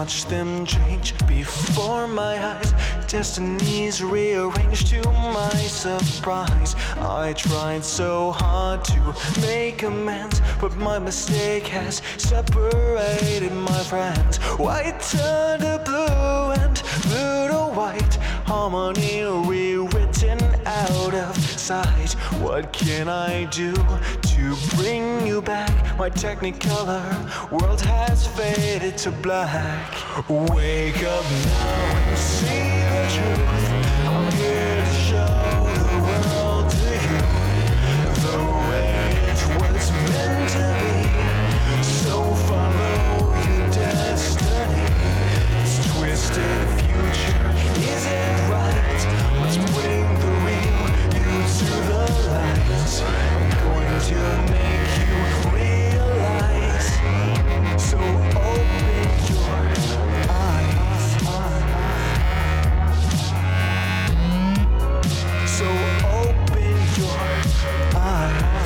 watch them change before my eyes. Destiny's rearranged to my surprise. I tried so hard to make amends, but my mistake has separated my friends. White turned to blue and blue to white, harmony rewritten out of sight. What can I do to bring you back? My technicolor world has faded to black. Wake up now and see the truth. I'm here to show the world to you the way it was meant to be. So follow your destiny. This twisted future isn't right. Let's bring the real you to the light. I'm going to make you realize. So open your eyes. So open your eyes.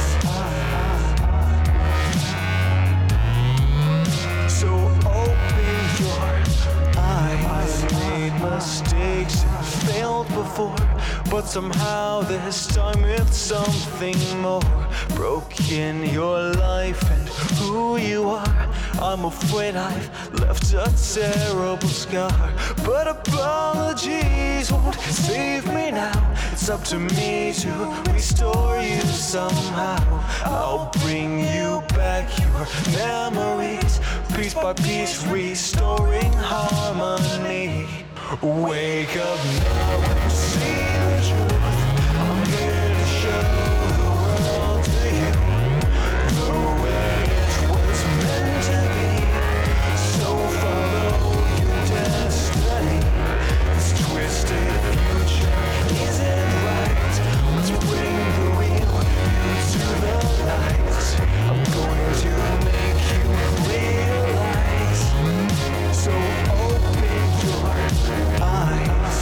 So open your eyes. I've made mistakes and failed before, but somehow this time it's something more. Broken your life and who you are. I'm afraid I've left a terrible scar, but apologies won't save me now. It's up to me to restore you somehow. I'll bring you back your memories, piece by piece, restoring harmony. Wake up now and see the truth. I'm here to show the world to you the way it was meant to be. So follow your destiny. This twisted future isn't right. Let's bring the real you to the light. I'm going to make you realize. So open your eyes.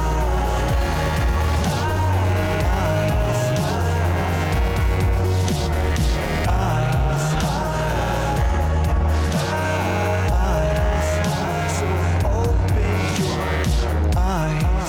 So open your eyes.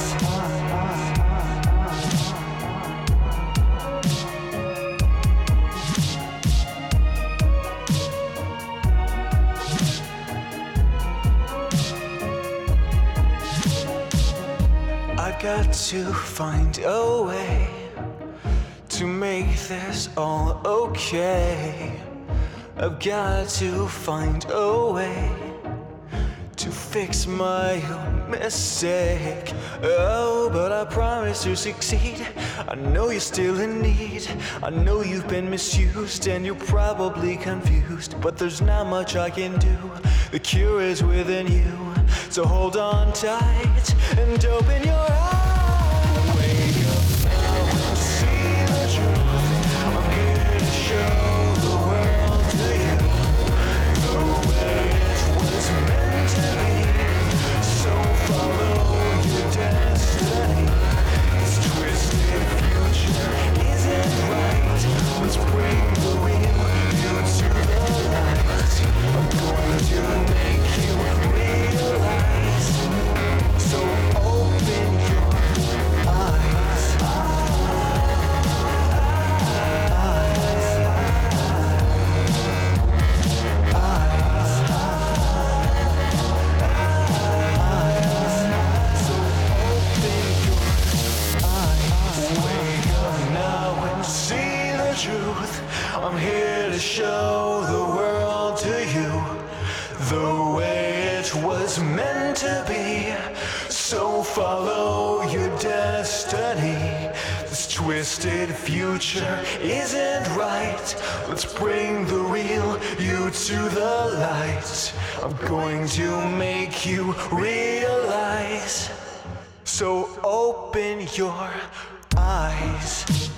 I've got to find a way to make this all okay. I've got to find a way to fix my own mistake. Oh, but I promise to succeed. I know you're still in need. I know you've been misused and you're probably confused, but there's not much I can do. The cure is within you. So hold on tight and open your eyes. Wake up now and see the truth. I'm here to show the world to you the way it was meant to be. So follow your destiny. This twisted future isn't right. Let's bring the real you to the light. I'm going to make you realize. So open your eyes. I'm here to show the world to you the way it was meant to be. So follow your destiny. This twisted future isn't right. Let's bring the real you to the light. I'm going to make you realize. So open your eyes.